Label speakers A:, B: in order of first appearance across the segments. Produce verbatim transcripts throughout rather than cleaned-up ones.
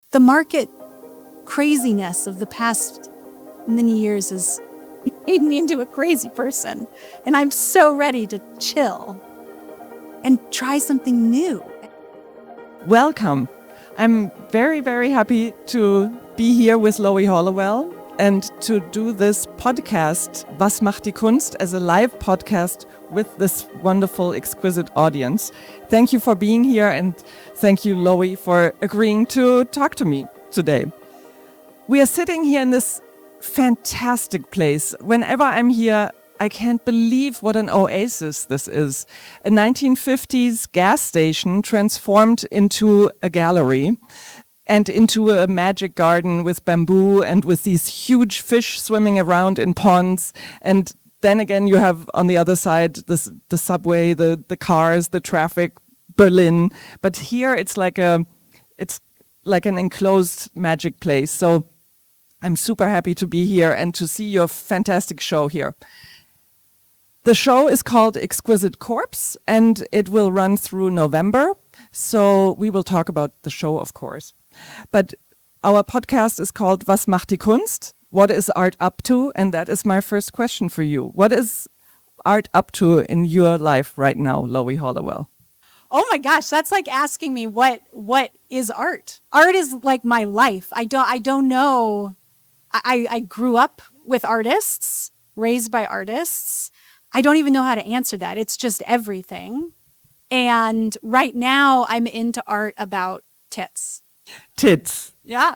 A: the market craziness of the past many years has made me into a crazy person. And I'm so ready to chill and try something new.
B: Welcome. I'm very, very happy to be here with Loie Hollowell and to do this podcast, Was macht die Kunst, as a live podcast with this wonderful, exquisite audience. Thank you for being here, and thank you, Loie, for agreeing to talk to me today. We are sitting here in this fantastic place. Whenever I'm here, I can't believe what an oasis this is. A nineteen fifties gas station transformed into a gallery and into a magic garden with bamboo and with these huge fish swimming around in ponds. And then again, you have on the other side this, the subway, the, the cars, the traffic, Berlin. But here it's like a, it's like an enclosed magic place. So I'm super happy to be here and to see your fantastic show here. The show is called Exquisite Corpse, and it will run through November. So we will talk about the show, of course. But our podcast is called Was macht die Kunst? What is art up to? And that is my first question for you. What is art up to in your life right now, Loie Hollowell?
A: Oh my gosh, that's like asking me what what is art? Art is like my life. I don't I don't know. I, I grew up with artists, raised by artists. I don't even know how to answer that. It's just everything. And right now I'm into art about tits.
B: Tits.
A: Yeah.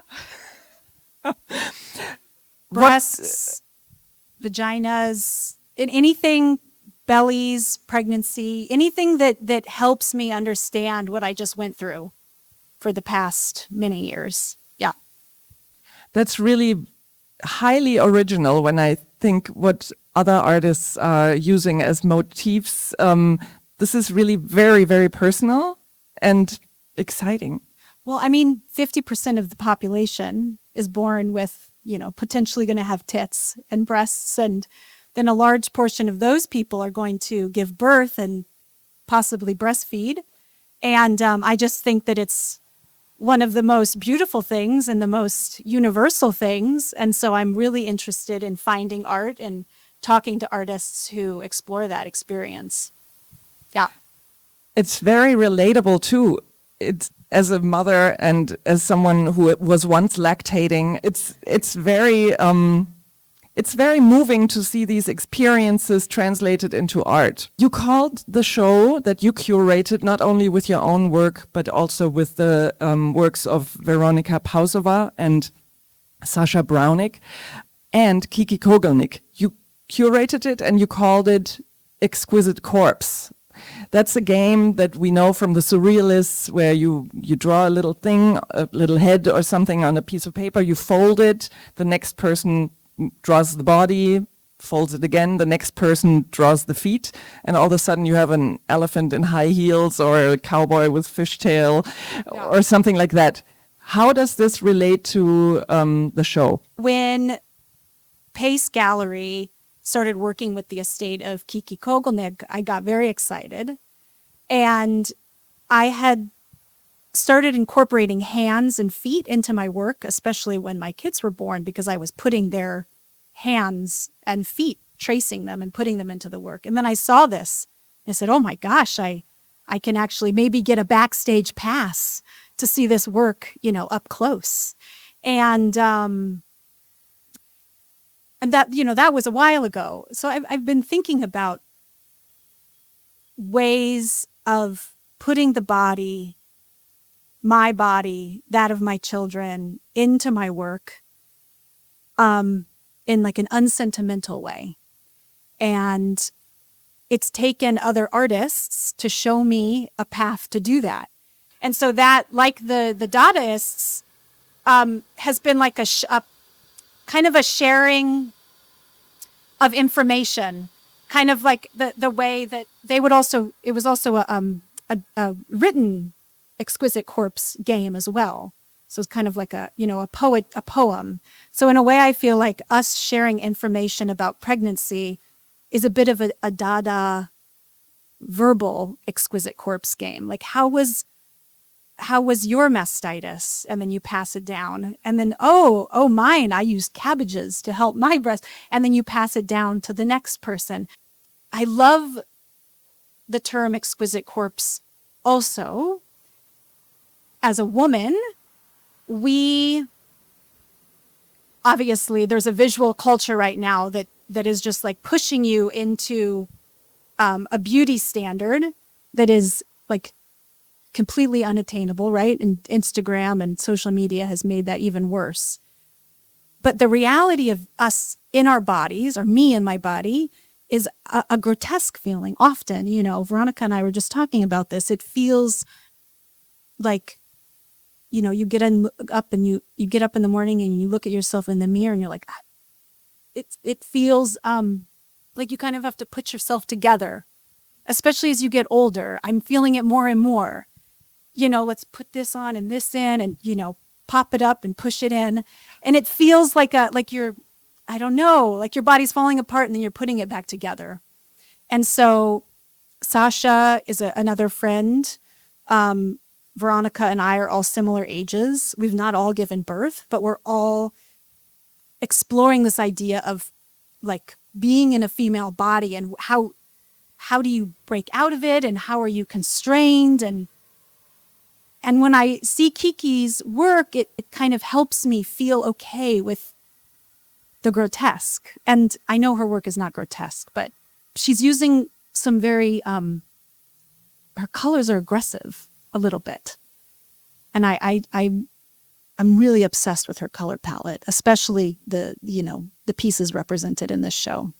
A: Breasts, vaginas, and anything, bellies, pregnancy, anything that, that helps me understand what I just went through for the past many years. Yeah.
B: That's really highly original when I think what other artists are using as motifs. Um, this is really very, very personal and exciting.
A: Well, I mean, fifty percent of the population is born with, you know, potentially going to have tits and breasts. And then a large portion of those people are going to give birth and possibly breastfeed. And um, I just think that it's one of the most beautiful things and the most universal things. And so I'm really interested in finding art and talking to artists who explore that experience. Yeah.
B: It's very relatable too. It's as a mother and as someone who was once lactating, it's it's very um, it's very moving to see these experiences translated into art. You called the show that you curated not only with your own work, but also with the um, works of Veronika Pausova and Sasha Brownick and Kiki Kogelnik. You curated it and you called it Exquisite Corpse. That's a game that we know from the Surrealists, where you, you draw a little thing, a little head or something on a piece of paper, you fold it, the next person draws the body, folds it again, the next person draws the feet, and all of a sudden you have an elephant in high heels or a cowboy with fishtail yeah. or something like that. How does this relate to um, the show?
A: When Pace Gallery started working with the estate of Kiki Kogelnik, I got very excited. And I had started incorporating hands and feet into my work, especially when my kids were born, because I was putting their hands and feet, tracing them and putting them into the work. And then I saw this. I said, oh my gosh, I, I can actually maybe get a backstage pass to see this work, you know, up close. And, um, And that, you know, that was a while ago. So I've, I've been thinking about ways of putting the body, my body, that of my children, into my work um, in like an unsentimental way. And it's taken other artists to show me a path to do that. And so that, like the, the Dadaists, um, has been like a, sh- a kind of a sharing of information, kind of like the, the way that they would also, it was also a, um, a, a written Exquisite Corpse game as well. So it's kind of like a, you know, a poet, a poem. So in a way, I feel like us sharing information about pregnancy is a bit of a, a Dada verbal Exquisite Corpse game. Like how was how was your mastitis? And then you pass it down. And then, oh, oh, mine, I used cabbages to help my breast. And then you pass it down to the next person. I love the term exquisite corpse also. As a woman, we, obviously, there's a visual culture right now that, that is just like pushing you into um, a beauty standard that is like completely unattainable, right? And Instagram and social media has made that even worse. But the reality of us in our bodies, or me in my body, is a, a grotesque feeling. Often, you know, Veronica and I were just talking about this. It feels like, you know, you get in, up and you, you get up in the morning and you look at yourself in the mirror and you're like, it, it feels um, like you kind of have to put yourself together, especially as you get older. I'm feeling it more and more. You know, let's put this on and this in and, you know, pop it up and push it in. And it feels like a, like you're, I don't know, like your body's falling apart and then you're putting it back together. And so Sasha is a, another friend. Um, Veronica and I are all similar ages. We've not all given birth, but we're all exploring this idea of like being in a female body and how, how do you break out of it and how are you constrained? And And when I see Kiki's work, it, it kind of helps me feel okay with the grotesque. And I know her work is not grotesque, but she's using some very, um, her colors are aggressive a little bit. And I, I, I, I'm really obsessed with her color palette, especially the, you know, the pieces represented in this show.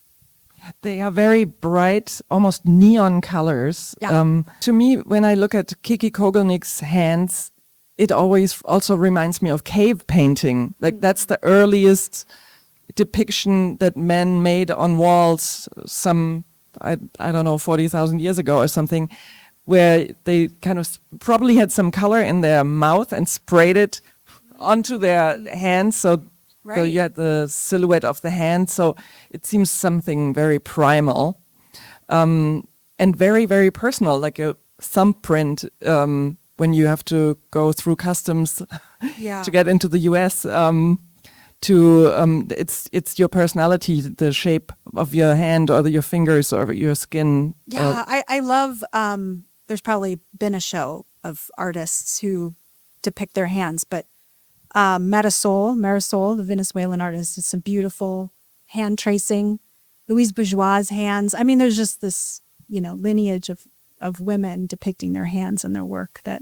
B: They are very bright, almost neon colors.
A: Yeah.
B: Um, to me, when I look at Kiki Kogelnik's hands, it always also reminds me of cave painting. Like mm-hmm. That's the earliest depiction that men made on walls some, I, I don't know, forty thousand years ago or something, where they kind of probably had some color in their mouth and sprayed it onto their hands. So Right. So you had the silhouette of the hand. So it seems something very primal um, and very, very personal, like a thumbprint um, when you have to go through customs
A: yeah.
B: to get into the U S. Um, to um, it's it's your personality, the shape of your hand or the, your fingers or your skin.
A: Yeah,
B: uh,
A: I, I love, um, there's probably been a show of artists who depict their hands, but Uh, Marisol, Marisol, the Venezuelan artist, did some beautiful hand tracing. Louise Bourgeois' hands. I mean, there's just this, you know, lineage of, of women depicting their hands and their work that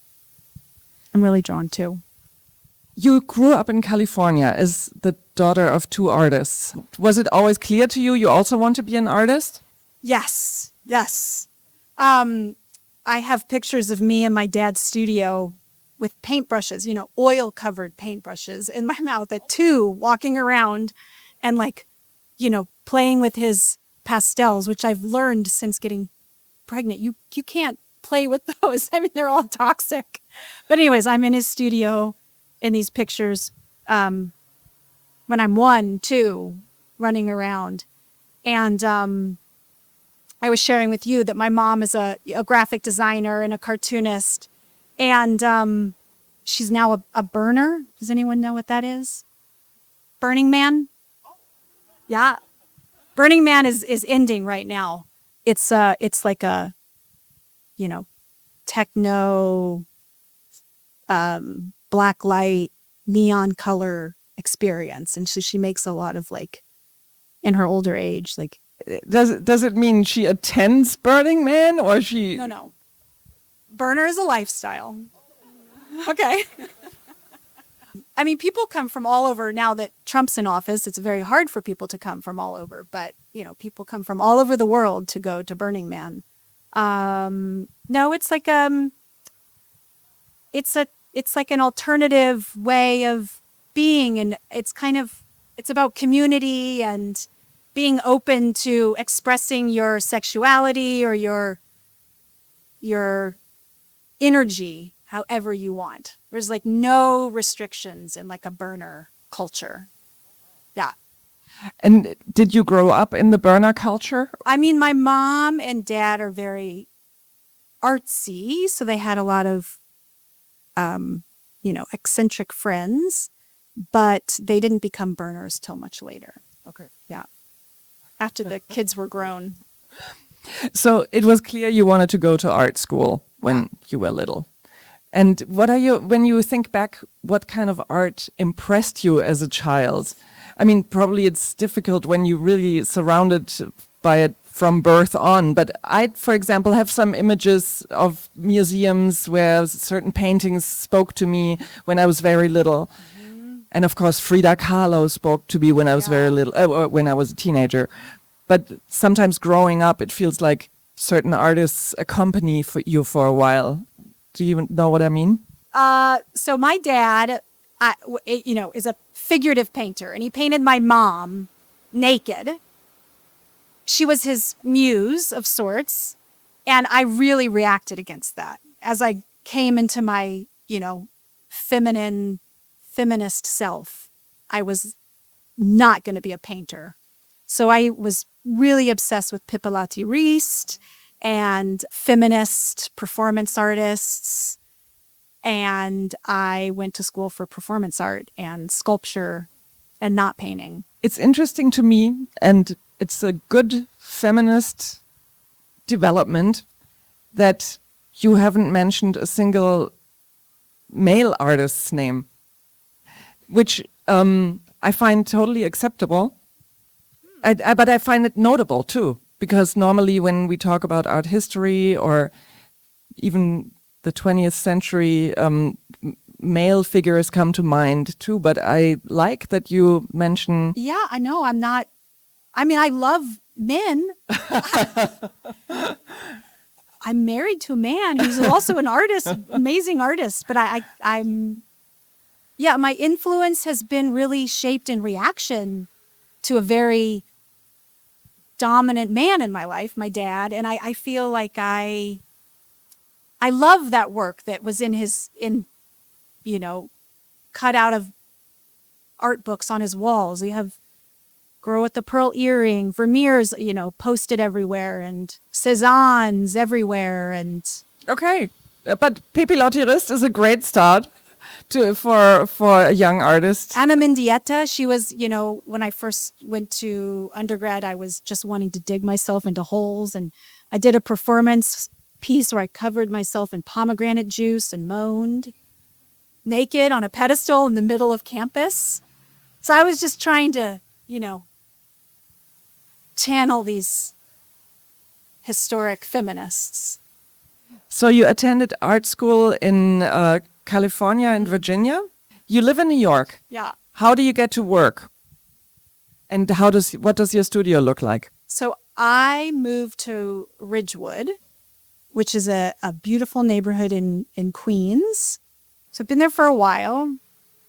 A: I'm really drawn to.
B: You grew up in California as the daughter of two artists. Was it always clear to you you also want to be an artist?
A: Yes, yes. Um, I have pictures of me in my dad's studio with paintbrushes, you know, oil-covered paintbrushes in my mouth at two, walking around and like, you know, playing with his pastels, which I've learned since getting pregnant. You you can't play with those. I mean, they're all toxic. But anyways, I'm in his studio in these pictures um, when I'm one, two, running around. And um, I was sharing with you that my mom is a, a graphic designer and a cartoonist. And um, she's now a, a burner. Does anyone know what that is? Burning Man? Yeah. Burning Man is, is ending right now. It's uh, it's like a, you know, techno, um, black light, neon color experience. And so she makes a lot of like, in her older age, like.
B: Does it, does it mean she attends Burning Man or she?
A: No, no. Burner is a lifestyle. Okay. I mean, people come from all over. Now that Trump's in office, it's very hard for people to come from all over. But, you know, people come from all over the world to go to Burning Man. Um, no, it's like um, it's a it's like an alternative way of being, and it's kind of it's about community and being open to expressing your sexuality or your your energy however you want. There's like no restrictions in like a burner culture. Yeah.
B: And did you grow up in the burner culture?
A: I mean, my mom and dad are very artsy, so they had a lot of um, you know, eccentric friends, but they didn't become burners till much later.
B: Okay.
A: Yeah. After the kids were grown.
B: So it was clear you wanted to go to art school when you were little. And what are you, when you think back, what kind of art impressed you as a child? I mean, probably it's difficult when you really surrounded by it from birth on, but I, for example, have some images of museums where certain paintings spoke to me when I was very little. Mm-hmm. And of course, Frida Kahlo spoke to me when I was yeah. very little, uh, or when I was a teenager. But sometimes growing up, it feels like certain artists accompany for you for a while. Do you know what I mean?
A: Uh, so my dad, I, you know, is a figurative painter, and he painted my mom naked. She was his muse of sorts, and I really reacted against that. As I came into my, you know, feminine, feminist self, I was not going to be a painter. So I was really obsessed with Pipilotti Rist and feminist performance artists. And I went to school for performance art and sculpture and not painting.
B: It's interesting to me, and it's a good feminist development that you haven't mentioned a single male artist's name, which um, I find totally acceptable. I, I, but I find it notable too, because normally when we talk about art history or even the twentieth century, um, male figures come to mind too. But I like that you mention.
A: Yeah, I know. I'm not. I mean, I love men. I'm married to a man who's also an artist, amazing artist. But I, I, I'm, yeah, my influence has been really shaped in reaction to a very dominant man in my life, my dad. And I, I feel like I, I love that work that was in his, in, you know, cut out of art books on his walls. We have Girl with the Pearl Earring, Vermeer's, you know, posted everywhere, and Cézanne's everywhere. And
B: okay, but Pipilotti Rist is a great start to for for a young artist.
A: Anna Mendieta, she was, you know, when I first went to undergrad, I was just wanting to dig myself into holes, and I did a performance piece where I covered myself in pomegranate juice and moaned naked on a pedestal in the middle of campus. So I was just trying to, you know, channel these historic feminists.
B: So you attended art school in uh, California and Virginia. You live in New York.
A: Yeah.
B: How do you get to work? And how does what does your studio look like?
A: So I moved to Ridgewood, which is a, a beautiful neighborhood in, in Queens. So I've been there for a while.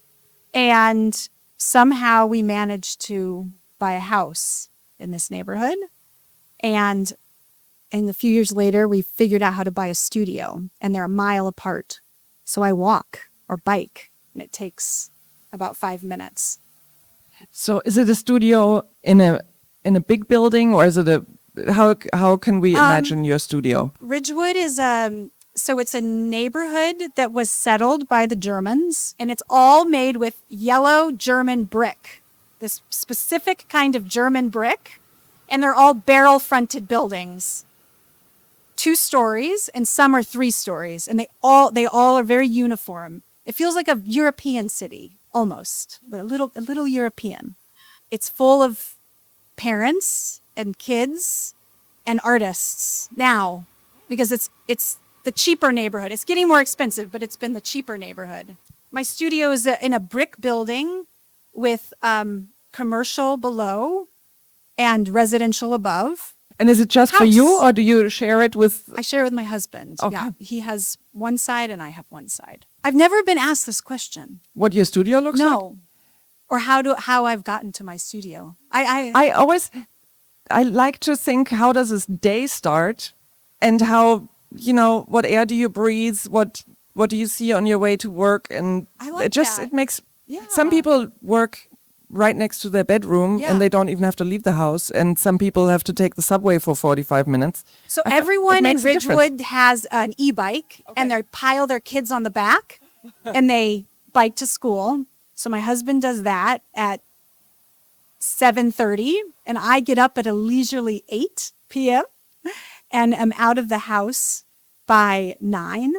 A: And somehow we managed to buy a house in this neighborhood. And and a few years later, we figured out how to buy a studio, and they're a mile apart. So I walk or bike, and it takes about five minutes.
B: So is it a studio in a in a big building, or is it a how how can we imagine um, your studio?
A: Ridgewood is um so it's a neighborhood that was settled by the Germans, and it's all made with yellow German brick, this specific kind of German brick, and they're all barrel-fronted buildings. Two stories, and some are three stories, and they all they all are very uniform. It feels like a European city, almost, but a little a little European. It's full of parents and kids and artists now, because it's it's the cheaper neighborhood. It's getting more expensive, but it's been the cheaper neighborhood. My studio is in a brick building with um, commercial below and residential above.
B: And is it just
A: House.
B: for you, or do you share it with?
A: I share it with my husband.
B: Okay.
A: Yeah, he has one side and I have one side. I've never been asked this question.
B: What your studio looks like?
A: No, or how do how I've gotten to my studio. I I,
B: I always, I like to think, how does this day start, and how, you know, what air do you breathe? What what do you see on your way to work? And
A: I like
B: it just
A: that.
B: it makes
A: Yeah.
B: some people work right next to their bedroom,
A: Yeah.
B: and they don't even have to leave the house, and some people have to take the subway for forty-five minutes.
A: So
B: I- it
A: everyone in
B: makes a difference.
A: Ridgewood has an e-bike, and they pile their kids on the back, and they bike to school. So my husband does that at seven thirty, and I get up at a leisurely eight p.m. and am out of the house by nine,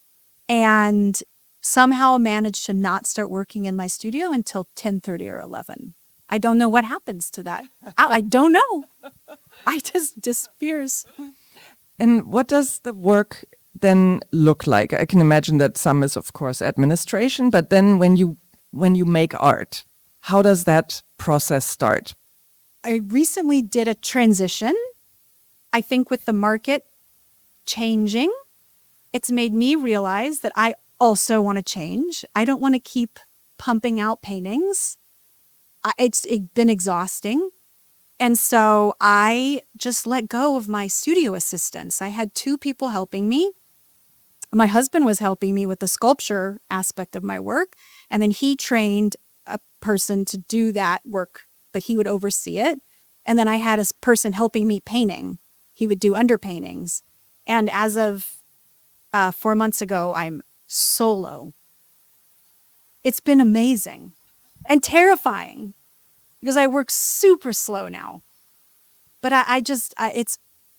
A: and somehow manage to not start working in my studio until ten thirty or eleven. I don't know what happens to that. I, I don't know. I just disappears.
B: And what does the work then look like? I can imagine that some is, of course, administration, but then when you when you make art, how does that process start?
A: I recently did a transition. I think with the market changing, it's made me realize that I also want to change. I don't want to keep pumping out paintings. I, it's it been exhausting. And so I just let go of my studio assistants. I had two people helping me. My husband was helping me with the sculpture aspect of my work. And then he trained a person to do that work, but he would oversee it. And then I had a person helping me painting. He would do underpaintings. And as of uh, four months ago, I'm solo. It's been amazing and terrifying because I work super slow now. But I, I just, I, it's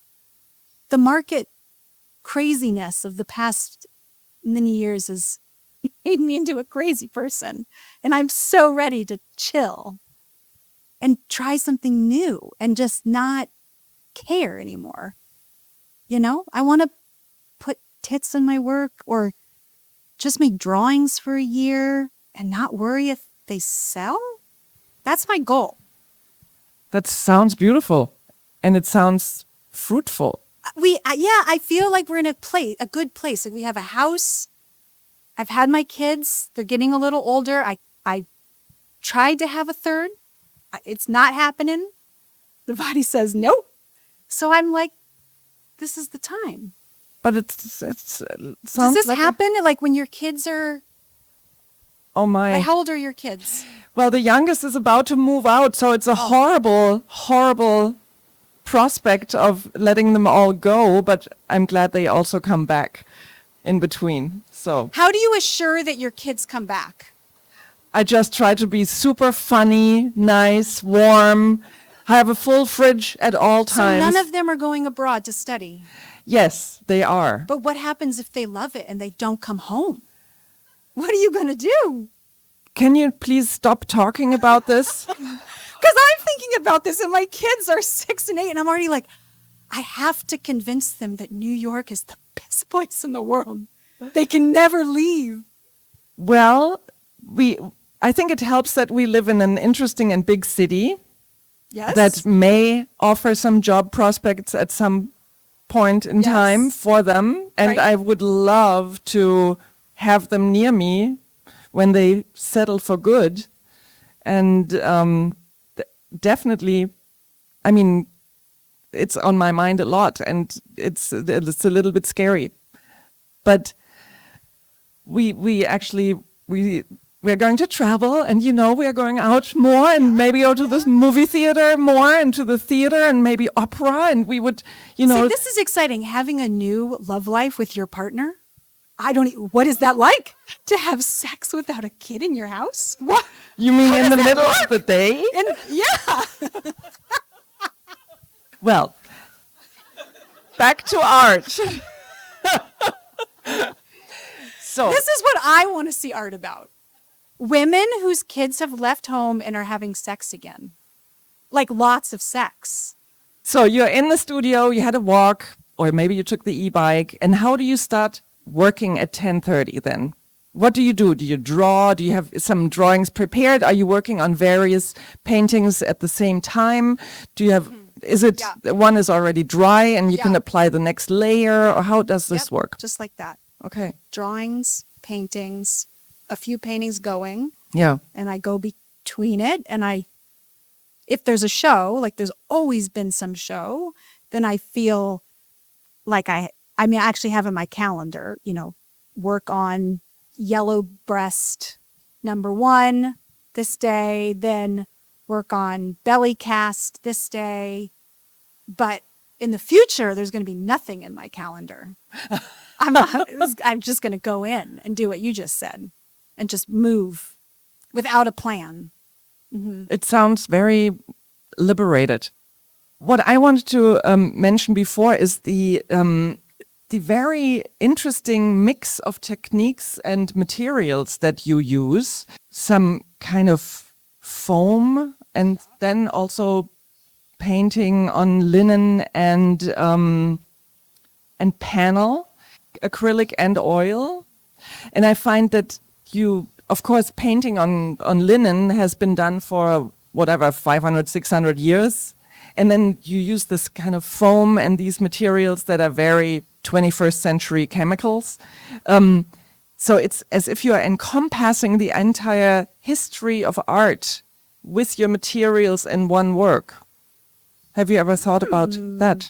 A: the market craziness of the past many years has made me into a crazy person. And I'm so ready to chill and try something new and just not care anymore. You know, I want to put tits in my work or just make drawings for a year and not worry if they sell. That's my goal.
B: That sounds beautiful, and it sounds fruitful.
A: We, uh, yeah, I feel like we're in a place, a good place. Like we have a house. I've had my kids. They're getting a little older. I, I tried to have a third. It's not happening. The body says no. So I'm like, this is the time.
B: But it's, it's it
A: Does
B: sounds
A: this
B: like a-
A: happen? Like when your kids are,
B: oh my.
A: like how old are your kids?
B: Well, the youngest is about to move out, so it's a horrible, horrible prospect of letting them all go, but I'm glad they also come back in between. So
A: How do you assure that your kids come back?
B: I just try to be super funny, nice, warm, have a full fridge at all
A: So
B: times.
A: none of them are going abroad to study.
B: Yes, they are.
A: But what happens if they love it and they don't come home? What are you going to do?
B: Can you please stop talking about this?
A: Because I'm thinking about this and my kids are six and eight and I'm already like, I have to convince them that New York is the best place in the world. They can never leave.
B: Well, we I think it helps that we live in an interesting and big city
A: Yes.
B: that may offer some job prospects at some point in
A: Yes.
B: time for them. And
A: Right.
B: I would love to have them near me when they settle for good. And um, th- definitely, I mean, it's on my mind a lot, and it's it's a little bit scary. But we we actually we we're going to travel, and you know we are going out more, and maybe go to the movie theater more, and to the theater, and maybe opera, and we would, you know.
A: See, this is exciting. Having a new love life with your partner. I don't. e- What is that like? To have sex without a kid in your house? What?
B: You mean in the
A: that
B: middle
A: work?
B: of the day?
A: And yeah.
B: Well, back to art. So
A: This is what I want to see art about. Women whose kids have left home and are having sex again. Like lots of sex.
B: So you're in the studio, you had a walk, or maybe you took the e-bike, and how do you start working at ten thirty then? What do you do? Do you draw? Do you have some drawings prepared? Are you working on various paintings at the same time? Do you have, is it,
A: Yeah.
B: one is already dry and you can
A: Yeah.
B: apply the next layer, or how does this
A: Yep,
B: work?
A: Just like that.
B: Okay.
A: Drawings, paintings, a few paintings going,
B: Yeah.
A: and I go between it. And I, if there's a show, like there's always been some show, then I feel like I, I mean, I actually have in my calendar, you know, work on yellow breast number one this day, then work on belly cast this day. But in the future, there's going to be nothing in my calendar. I'm, I'm, I'm just going to go in and do what you just said and just move without a plan. Mm-hmm.
B: It sounds very liberated. What I wanted to um, mention before is the um, the very interesting mix of techniques and materials that you use. Some kind of foam, and then also painting on linen and um, and panel, acrylic and oil. And I find that you, of course, painting on, on linen has been done for whatever, five hundred, six hundred years. And then you use this kind of foam and these materials that are very twenty-first century chemicals. Um, so it's as if you are encompassing the entire history of art with your materials in one work. Have you ever thought about mm. that?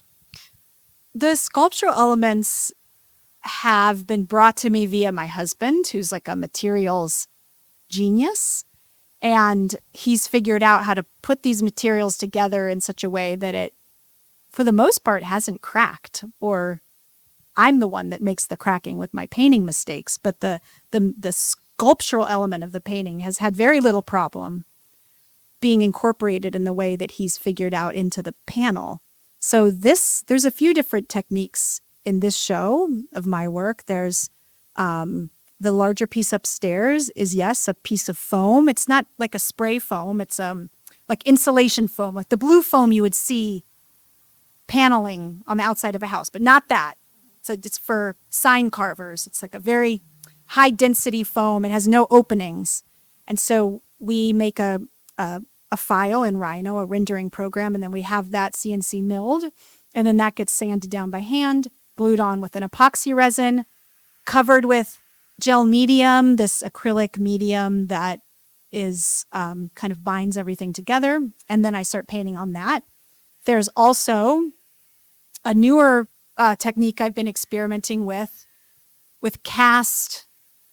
A: The sculptural elements have been brought to me via my husband, who's like a materials genius. And he's figured out how to put these materials together in such a way that it, for the most part, hasn't cracked. Or I'm the one that makes the cracking with my painting mistakes. But the the, the sculptural element of the painting has had very little problem being incorporated in the way that he's figured out into the panel. So this, there's a few different techniques in this show of my work. There's um, the larger piece upstairs is, yes, a piece of foam. It's not like a spray foam. It's um like insulation foam, like the blue foam you would see paneling on the outside of a house, but not that. So it's for sign carvers. It's like a very high density foam. It has no openings. And so we make a, a, a file in Rhino, a rendering program, and then we have that C N C milled. And then that gets sanded down by hand, glued on with an epoxy resin, covered with gel medium, this acrylic medium that is um, kind of binds everything together. And then I start painting on that. There's also a newer uh, technique I've been experimenting with, with cast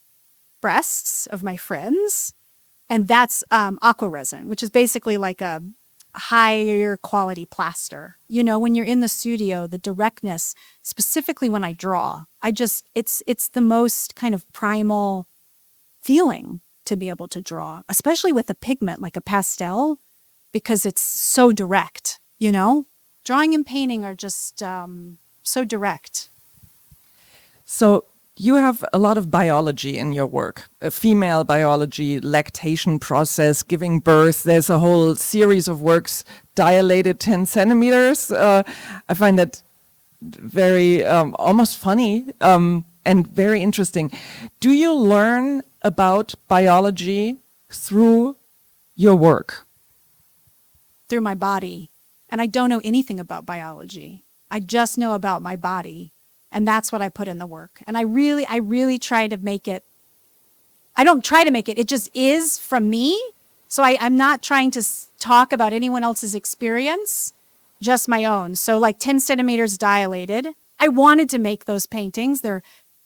A: breasts of my friends. And that's um, aqua resin, which is basically like a higher quality plaster. You know, when you're in the studio, the directness, specifically when I draw, I just, it's, it's the most kind of primal feeling to be able to draw, especially with a pigment like a pastel, because it's so direct, you know? Drawing and painting are just um, so direct.
B: So you have a lot of biology in your work, a female biology, lactation process, giving birth. There's a whole series of works, dilated ten centimeters. Uh, I find that very, um, almost funny um, and very interesting. Do you learn about biology through your work?
A: Through my body. And I don't know anything about biology. I just know about my body. And that's what I put in the work. And I really, I really try to make it, I don't try to make it, it just is from me. So I, I'm not trying to talk about anyone else's experience, just my own. So like ten centimeters dilated. I wanted to make those paintings. They're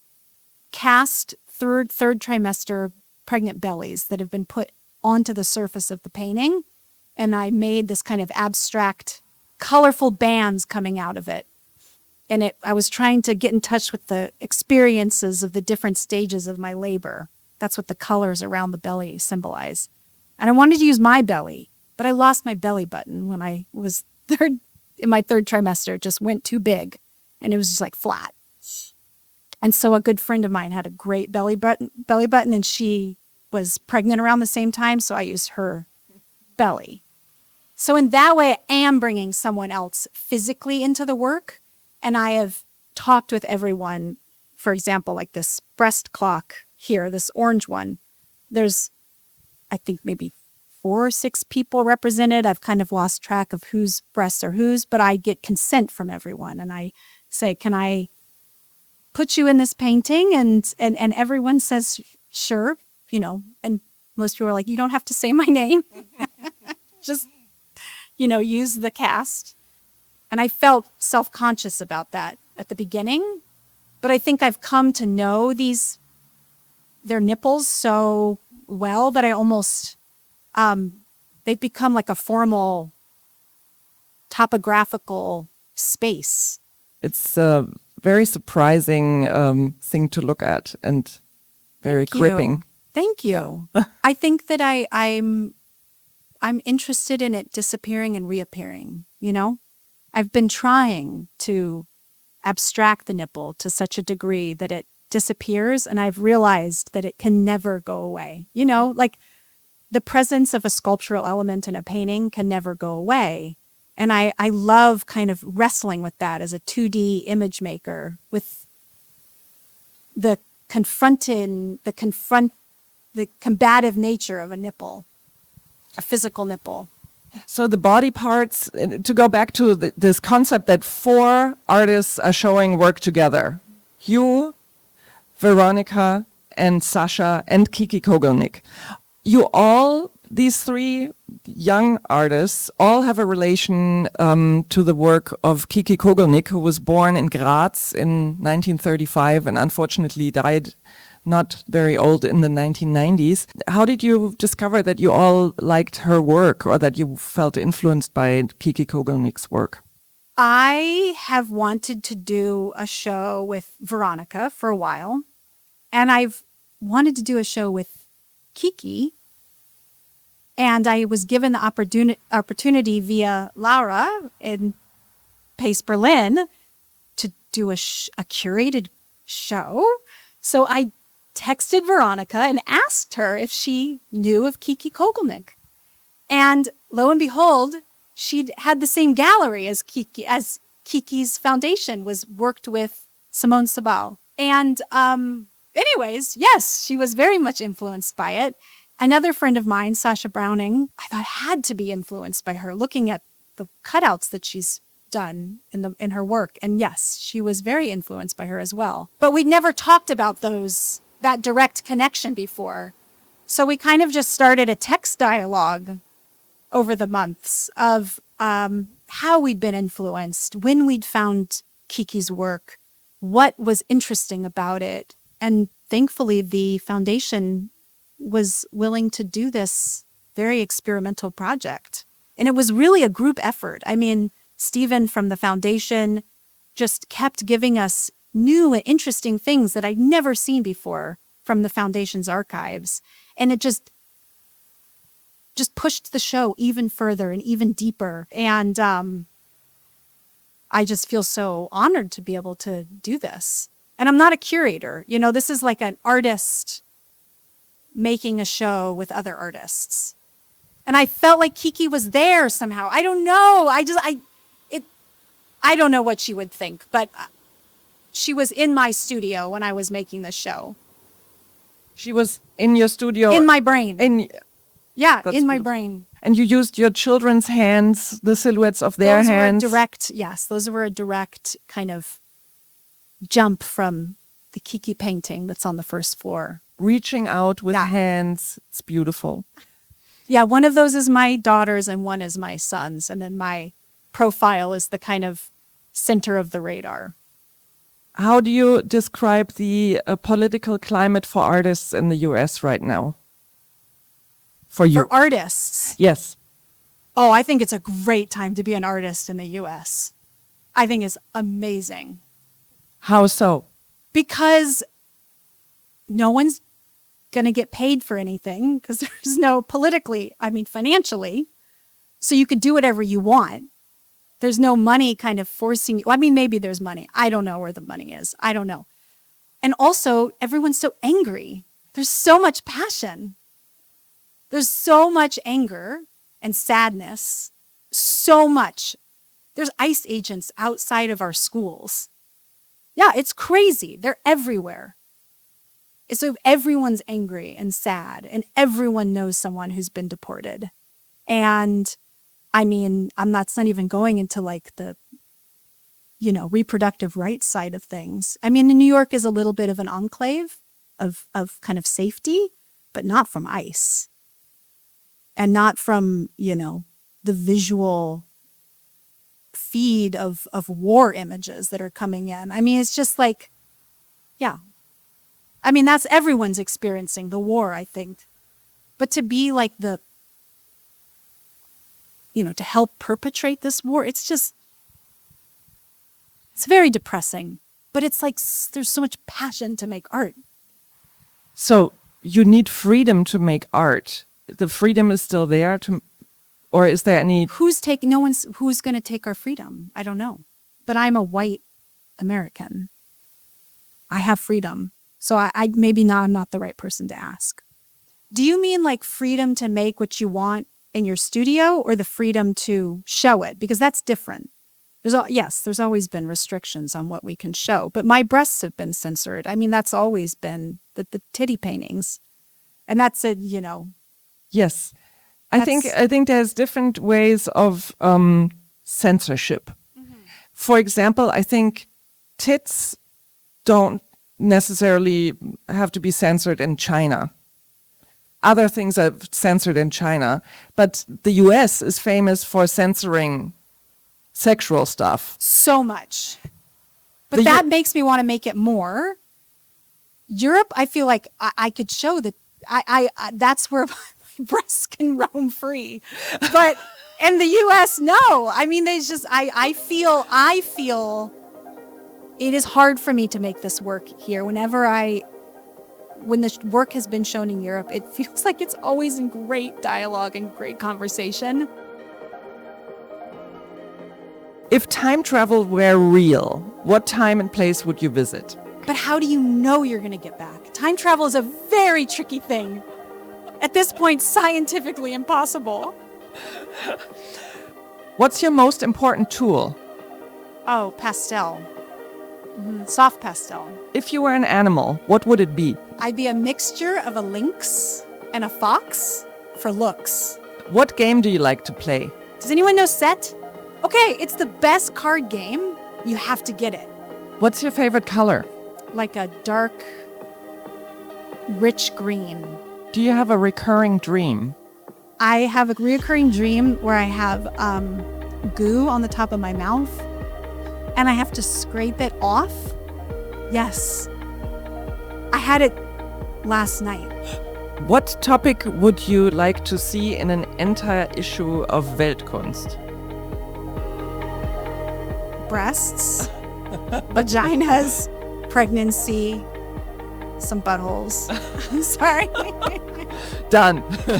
A: cast third, third trimester pregnant bellies that have been put onto the surface of the painting. And I made this kind of abstract, colorful bands coming out of it. And it, I was trying to get in touch with the experiences of the different stages of my labor. That's what the colors around the belly symbolize. And I wanted to use my belly, but I lost my belly button when I was third in my third trimester. It just went too big, and it was just like flat. And so a good friend of mine had a great belly button, belly button, and she was pregnant around the same time, so I used her belly. So in that way, I am bringing someone else physically into the work. And I have talked with everyone, for example, like this breast clock here, this orange one. There's, I think, maybe four or six people represented. I've kind of lost track of whose breasts are whose, but I get consent from everyone. And I say, can I put you in this painting? And, and, and everyone says, sure, you know, and most people are like, you don't have to say my name. Just, you know, use the cast. And I felt self-conscious about that at the beginning, but I think I've come to know these, their nipples so well that I almost, um, they've become like a formal topographical space.
B: It's uh, very surprising um, thing to look at and very
A: Thank you.
B: gripping.
A: Thank you. I think that I, I'm I'm interested in it disappearing and reappearing, you know? I've been trying to abstract the nipple to such a degree that it disappears, and I've realized that it can never go away. You know, like the presence of a sculptural element in a painting can never go away. And I, I love kind of wrestling with that as a two D image maker, with the confronting, the confront, the combative nature of a nipple, a physical nipple.
B: So the body parts, uh, to go back to the, this concept that four artists are showing work together. You, Veronica, and Sasha, and Kiki Kogelnik. You all, these three young artists, all have a relation um, to the work of Kiki Kogelnik, who was born in Graz in nineteen thirty-five and unfortunately died not very old in the nineteen nineties. How did you discover that you all liked her work, or that you felt influenced by Kiki Kogelnik's work?
A: I have wanted to do a show with Veronica for a while, and I've wanted to do a show with Kiki, and I was given the opportuni- opportunity via Laura in Pace Berlin to do a, sh- a curated show. So I texted Veronica and asked her if she knew of Kiki Kogelnik. And lo and behold, she'd had the same gallery as Kiki, as Kiki's foundation was worked with Simone Sabal. And um, anyways, yes, she was very much influenced by it. Another friend of mine, Sasha Browning, I thought had to be influenced by her, looking at the cutouts that she's done in the in her work. And yes, she was very influenced by her as well. But we'd never talked about those, that direct connection before. So we kind of just started a text dialogue over the months of um, how we'd been influenced, when we'd found Kiki's work, what was interesting about it. And thankfully, the foundation was willing to do this very experimental project. And it was really a group effort. I mean, Stephen from the foundation just kept giving us new and interesting things that I'd never seen before from the foundation's archives. And it just just pushed the show even further and even deeper. And um, I just feel so honored to be able to do this. And I'm not a curator. You know, this is like an artist making a show with other artists. And I felt like Kiki was there somehow. I don't know. I just, I, it, I don't know what she would think, but she was in my studio when I was making the show.
B: She was in your studio.
A: In my brain.
B: In,
A: yeah,
B: That's
A: in my
B: beautiful.
A: brain.
B: And you used your children's hands, the silhouettes of their
A: those
B: hands.
A: Were a direct, yes, those were a direct kind of jump from the Kiki painting that's on the first floor.
B: Reaching out with
A: Yeah.
B: hands. It's beautiful.
A: Yeah, one of those is my daughter's and one is my son's. And then my profile is the kind of center of the radar.
B: How do you describe the uh, political climate for artists in the U S right now? For you?
A: For artists,
B: Yes.
A: oh, I think it's a great time to be an artist in the U S. I think it's amazing.
B: How so?
A: Because no one's going to get paid for anything because there's no politically, I mean, financially. So you could do whatever you want. There's no money kind of forcing you. I mean, maybe there's money. I don't know where the money is. I don't know. And also, everyone's so angry. There's so much passion. There's so much anger and sadness. So much. There's ICE agents outside of our schools. Yeah, it's crazy. They're everywhere. So everyone's angry and sad, and everyone knows someone who's been deported. And I mean, I'm not, it's not even going into like the, you know, reproductive rights side of things. I mean, New York is a little bit of an enclave of, of kind of safety, but not from ICE. And not from, you know, the visual feed of, of war images that are coming in. I mean, it's just like, yeah. I mean, that's everyone's experiencing the war, I think. But to be like the, you know, to help perpetrate this war, it's just, it's very depressing. but it's like s- there's so much passion to make art.
B: So you need freedom to make art. The freedom is still there to, or is there any?
A: Who's taking, no one's, who's going to take our freedom? I don't know. But I'm a white American. I have freedom. So I, I maybe now I'm not the right person to ask. Do you mean like freedom to make what you want in your studio, or the freedom to show it? Because that's different. There's al- yes, there's always been restrictions on what we can show, but my breasts have been censored. I mean, that's always been the, the titty paintings. And that's a, you know,
B: Yes, I think
A: That's-
B: I think there's different ways of um, censorship. For example, I think tits don't necessarily have to be censored in China. Other things are censored in China, but the U S is famous for censoring sexual stuff.
A: so much. But
B: The Eu-
A: that makes me want to make it more. Europe, I feel like I, I could show that I, I, I that's where my breasts can roam free. But in the U S, no. I mean, there's just I, I feel I feel it is hard for me to make this work here. Whenever I when the sh- work has been shown in Europe, it feels like it's always in great dialogue and great conversation.
B: If time travel were real, what time and place would you visit?
A: But how do you know you're going to get back? Time travel is a very tricky thing. At this point, scientifically impossible.
B: What's your most important tool?
A: Oh, pastel. Mhm, soft pastel.
B: If you were an animal, what would it be?
A: I'd be a mixture of a lynx and a fox for looks.
B: What game do you like to play?
A: Does anyone know Set? Okay, it's the best card game. You have to get it.
B: What's your favorite color?
A: Like a dark, rich green.
B: Do you have a recurring dream?
A: I have a reoccurring dream where I have um, goo on the top of my mouth and I have to scrape it off. Yes. I had it last night.
B: What topic would you like to see in an entire issue of Weltkunst?
A: Breasts, vaginas, pregnancy, some buttholes. I'm sorry.
B: Done.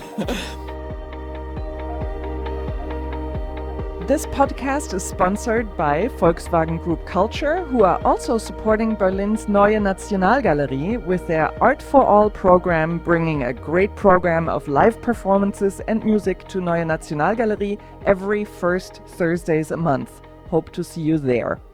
B: This podcast is sponsored by Volkswagen Group Culture, who are also supporting Berlin's Neue Nationalgalerie with their Art for All program, bringing a great program of live performances and music to Neue Nationalgalerie every first Thursdays a month. Hope to see you there.